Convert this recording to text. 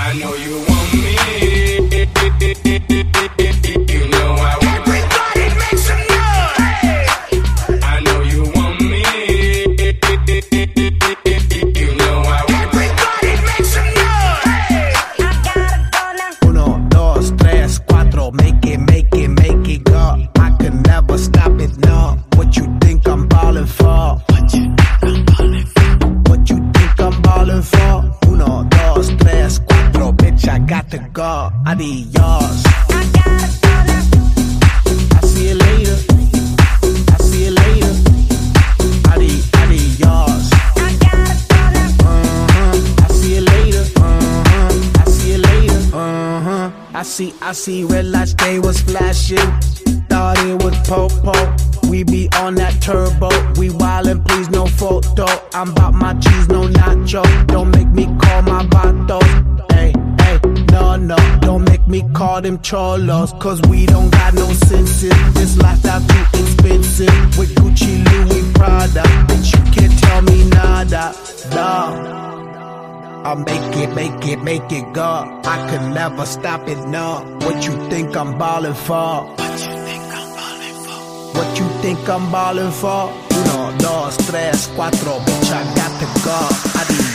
I know you want me. You know I want everybody make some noise. I know you want me. You know I want everybody make some noise. I gotta go now. 1, 2, 3, 4, make it go. I can never stop it, no. What you think I'm ballin' for? What you think I'm ballin' for? What you think I'm ballin' for? 1, 2, 3, 4, bitch, I got to go. Adios. I gotta go now. I see you later. I see you later. Adios. I gotta go now. I see you later. I see you later. I see red lights, they was flashing. Thought it was po-po. We be on that turbo. We wildin', please, no photo. I'm bout my cheese, no nacho. Don't make me call my vatos. Hey, no. Don't make me call them cholos. Cause we don't got no senses. This lifestyle too expensive. With Gucci, Louis, Prada. Bitch, you can't tell me nada. Nah. I'll make it go. I can never stop it, no. What you think I'm ballin' for? What you think I'm ballin' for? What you think I'm ballin' for? 1, 2, 3, 4, bitch, I got to go. Adios.